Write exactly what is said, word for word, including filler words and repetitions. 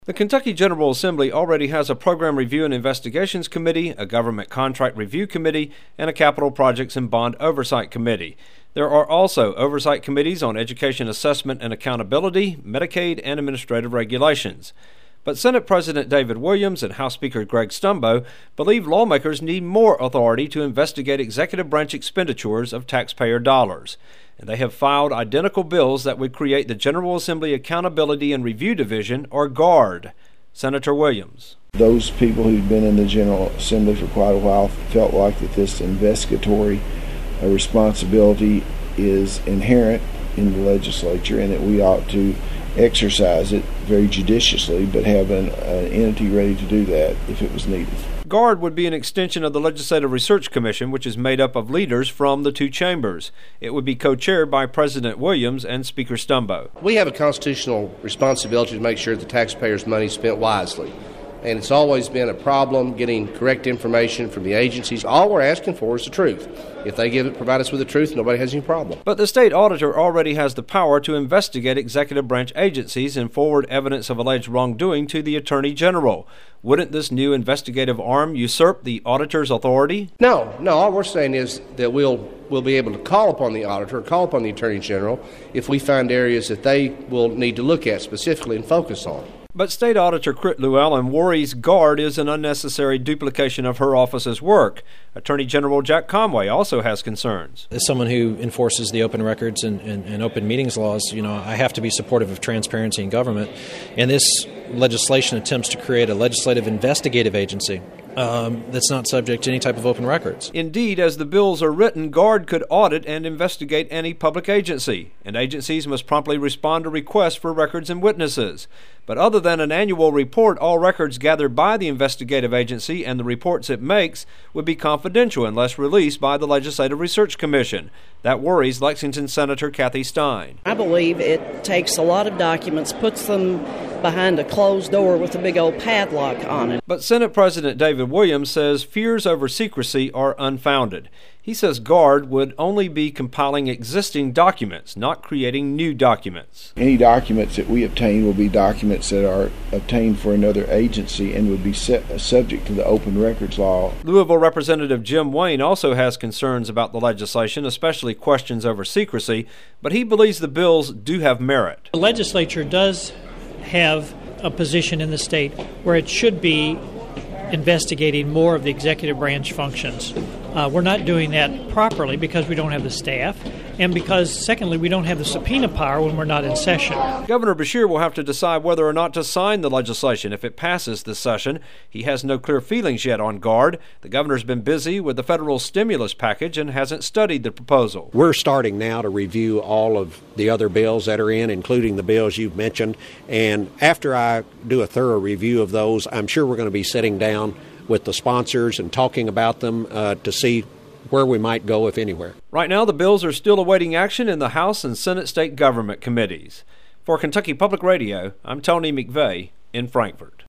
The Kentucky General Assembly already has a Program Review and Investigations Committee, a Government Contract Review Committee, and a Capital Projects and Bond Oversight Committee. There are also oversight committees on education assessment and accountability, Medicaid, and administrative regulations. But Senate President David Williams and House Speaker Greg Stumbo believe lawmakers need more authority to investigate executive branch expenditures of taxpayer dollars. And they have filed identical bills that would create the General Assembly Accountability and Review Division, or GARD. Senator Williams. Those people who've been in the General Assembly for quite a while felt like that this investigatory uh, responsibility is inherent in the legislature and that we ought to exercise it very judiciously, but have an, an entity ready to do that if it was needed. GARD would be an extension of the Legislative Research Commission, which is made up of leaders from the two chambers. It would be co-chaired by President Williams and Speaker Stumbo. We have a constitutional responsibility to make sure the taxpayers' money is spent wisely. And it's always been a problem getting correct information from the agencies. All we're asking for is the truth. If they give it, provide us with the truth, nobody has any problem. But the state auditor already has the power to investigate executive branch agencies and forward evidence of alleged wrongdoing to the Attorney General. Wouldn't this new investigative arm usurp the auditor's authority? No, no. All we're saying is that we'll we'll be able to call upon the auditor, call upon the Attorney General, if we find areas that they will need to look at specifically and focus on. But State Auditor Crit Llewellyn worries GARD is an unnecessary duplication of her office's work. Attorney General Jack Conway also has concerns. As someone who enforces the open records and, and, and open meetings laws, you know, I have to be supportive of transparency in government. And this legislation attempts to create a legislative investigative agency um, that's not subject to any type of open records. Indeed, as the bills are written, GARD could audit and investigate any public agency, and agencies must promptly respond to requests for records and witnesses. But other than an annual report, all records gathered by the investigative agency and the reports it makes would be confidential unless released by the Legislative Research Commission. That worries Lexington Senator Kathy Stein. I believe it takes a lot of documents, puts them behind a closed door with a big old padlock on it. But Senate President David Williams says fears over secrecy are unfounded. He says GARD would only be compiling existing documents, not creating new documents. Any documents that we obtain will be documents that are obtained for another agency and would be set, uh, subject to the open records law. Louisville Representative Jim Wayne also has concerns about the legislation, especially questions over secrecy, but he believes the bills do have merit. The legislature does have a position in the state where it should be investigating more of the executive branch functions. Uh, we're not doing that properly because we don't have the staff, and because, secondly, we don't have the subpoena power when we're not in session. Governor Beshear will have to decide whether or not to sign the legislation if it passes this session. He has no clear feelings yet on GARD. The governor's been busy with the federal stimulus package and hasn't studied the proposal. We're starting now to review all of the other bills that are in, including the bills you've mentioned, and after I do a thorough review of those, I'm sure we're going to be sitting down with the sponsors and talking about them uh, to see where we might go, if anywhere. Right now, the bills are still awaiting action in the House and Senate State Government Committees. For Kentucky Public Radio, I'm Tony McVeigh in Frankfort.